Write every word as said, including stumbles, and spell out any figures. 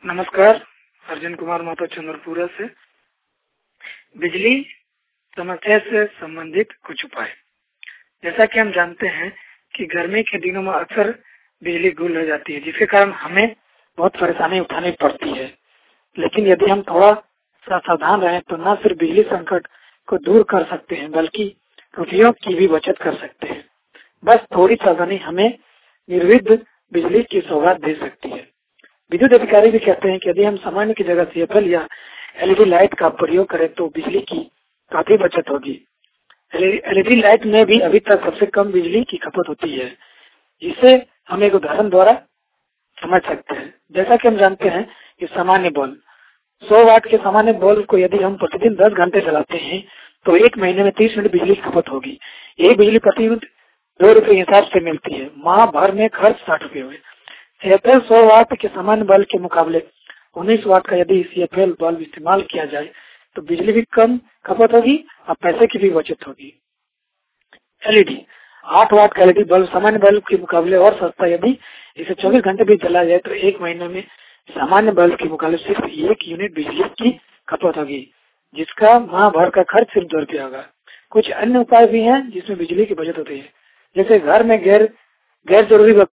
नमस्कार, अर्जुन कुमार महतो चंद्रपुरा से। बिजली समस्या से संबंधित कुछ उपाय। जैसा कि हम जानते हैं कि गर्मी के दिनों में अक्सर बिजली गुल हो जाती है, जिसके कारण हमें बहुत परेशानी उठानी पड़ती है। लेकिन यदि हम थोड़ा सा सावधान रहें तो न सिर्फ बिजली संकट को दूर कर सकते हैं बल्कि रुपयों की भी बचत कर सकते हैं। बस थोड़ी सावधानी हमें निर्विघ्न बिजली की सौगात दे सकती है। विद्युत अधिकारी भी कहते हैं कि यदि हम सामान्य की जगह सीएफएल या एलईडी लाइट का प्रयोग करें तो बिजली की काफी बचत होगी। एलईडी लाइट में भी अभी तक सबसे कम बिजली की खपत होती है, जिसे हम एक उदाहरण द्वारा समझ सकते हैं। जैसा कि हम जानते हैं कि सामान्य बल्ब सौ वाट के सामान्य बल्ब को यदि हम प्रतिदिन दस घंटे चलाते हैं तो एक महीने में तीस यूनिट बिजली की खपत होगी। ये बिजली प्रति यूनिट दो रुपए के हिसाब से मिलती है। माह भर में खर्च साठ रुपए हुए। सीएफएल सौ वाट के सामान्य बल्ब के मुकाबले उन्नीस वाट का यदि सीएफएल बल्ब इस्तेमाल किया जाए तो बिजली भी कम खपत होगी और पैसे की भी बचत होगी। एलईडी आठ वाट का एलईडी बल्ब सामान्य बल्ब के मुकाबले और सस्ता। यदि इसे चौबीस घंटे भी जलाया जाए तो एक महीने में सामान्य बल्ब के मुकाबले सिर्फ एक यूनिट बिजली की खपत होगी, जिसका माह भर का खर्च सिर्फ दो रुपया होगा। कुछ अन्य उपाय भी हैं जिसमें बिजली की बचत होती है, जैसे घर में गैर गैर जरूरी